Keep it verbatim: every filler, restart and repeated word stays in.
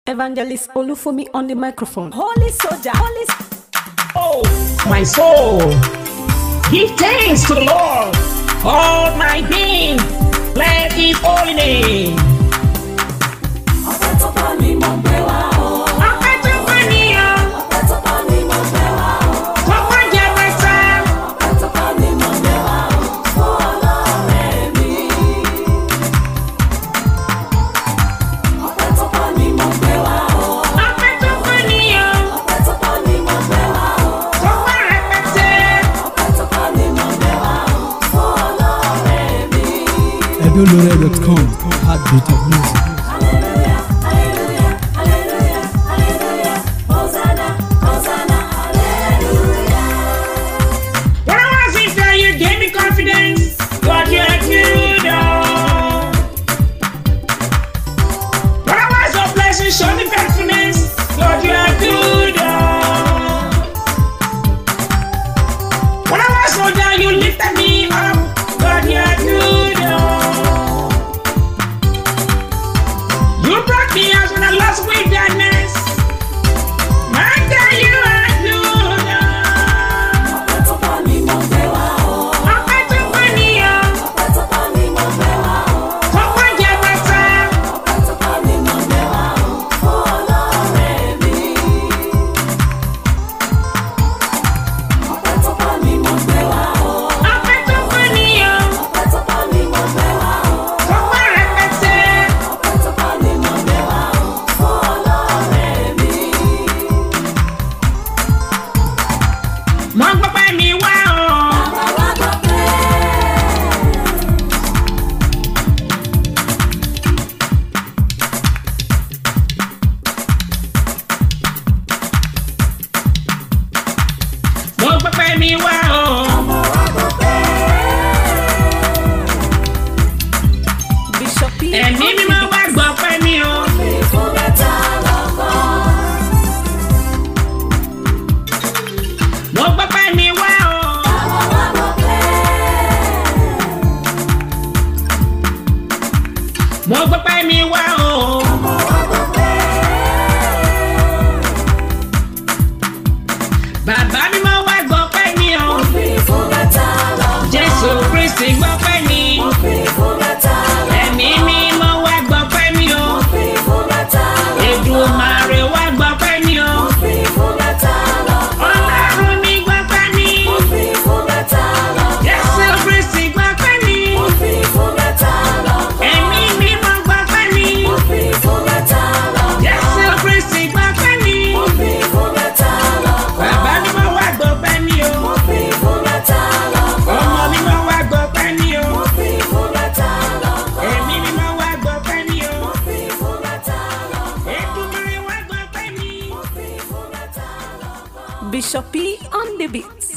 Evangelist Olufumi on the microphone. Holy soldier, holy. Oh, my soul, give thanks to the Lord. All my being, bless His holy name. Ọpẹ́ tó bá mi mọ̀ gbé wá o. Ọpẹ́ tó bá mi yọ. Ọpẹ́ tó bá mi mọ̀ gbé wá o. Ọpẹ́ jẹ́ pẹ́sẹ́. Ọpẹ́ tó bá mi mọ̀ gbé wá o. Fún ọlọ́rẹ̀ mi. Ọpẹ́ tó bá mi mọ̀ gbé wá o. Ọpẹ́ tó bá mi yọ. Ọpẹ́ tó bá mi mọ̀ gbé wá o. Ọpẹ́ rẹpẹtẹ. Ọpẹ́ tó bá mi mọ̀ gbé wá o. Fún ọlọ́rẹ̀ mi. edolore dot com, heartbeat of music. Hallelujah, hallelujah, hallelujah, hallelujah. Hosanna, Hosanna, hallelujah. When I was in there, you gave me confidence. God, you're good. Oh. When I was so blessed, you showed me faithfulness. God, you're good. Oh. When I was so down, you lifted me up. God, you're good. Oh. You brought me out when I lost wilderness. My God, you are good. Oh. Ọpẹ́ tó bá mi mọ̀ gbé wá o. Ọpẹ́ tó bá mi yọ. Ọpẹ́ tó bá mi mọ̀ gbé wá o. Ọpẹ́ jẹ́ pẹ́sẹ́. Ọpẹ́ tó bá mi mọ̀ gbé wá o. Fún ọlọ́rẹ̀ mi. Ọpẹ́ tó bá mi mọ̀ gbé wá o. Ọpẹ́ tó bá mi yọ. Ọpẹ́ tó bá mi mọ̀ gbé wá o. Ọpẹ́ rẹpẹtẹ. Ọpẹ́ tó bá mi mọ̀ gbé wá o. Fún ọlọ́rẹ̀ mi. Mo gbọ́pẹ́ mi wá o. Bàbá wa gbọ́ pé. Mo gbọ́pẹ́ mi wá o. Ọmọ wa gbọ́ pé. Bishop P. Ẹ̀mí mi máa wá gbọ́pẹ́ mi o. Fi fún mẹ́ta lọ́kàn. Mo gbọ́pẹ́ mi wá o. Bàbá wa gbọ́ pé. Mo gbọ́pẹ́ mi wá o. Ọmọ wa gbọ́ pé. Bàbá mi máa wá gbọ́pẹ́ mi o. Fi fún mẹ́ta lọ́kàn. Jésù Kristi gbọ́pẹ́ mi. Fi fún mẹ́ta lọ́kàn. Ẹ̀mí mi máa wá gbọ́pẹ́ mi o. Fi fún mẹ́ta lọ́kàn. Èdùmàrè wá gbọ́pẹ́ mi o. Fi fún mẹ́ta lọ́kàn. Ọlọ́run mi gbọ́pẹ́ mi. Fi fún mẹ́ta lọ́kàn. Jésù Kristi gbọ́pẹ́ mi. Fi fún mẹ́ta lọ́kàn. Ẹ̀mí mi máa gbọ́pẹ́ mi. Fi fún mẹ́ta lọ́kàn. Jésù Kristi gbọ́pẹ́ mi. Fi fún mẹ́ta lọ́kàn. Bàbá mi máa wá gbọ́pẹ́ mi o. Fi fún mẹ́ta lọ́kàn. Ọmọ mi máa wá gbọ́pẹ́ mi o. Fi fún mẹ́ta lọ́kàn. Ẹ̀mí mi máa wá gbọ́pẹ́ mi o. Fi fún mẹ́ta lọ́kàn. Èdùmàrè wá gbọ́pẹ́ mi. Fi fún mẹ́ta lọ́kàn. Bishop P on the beat.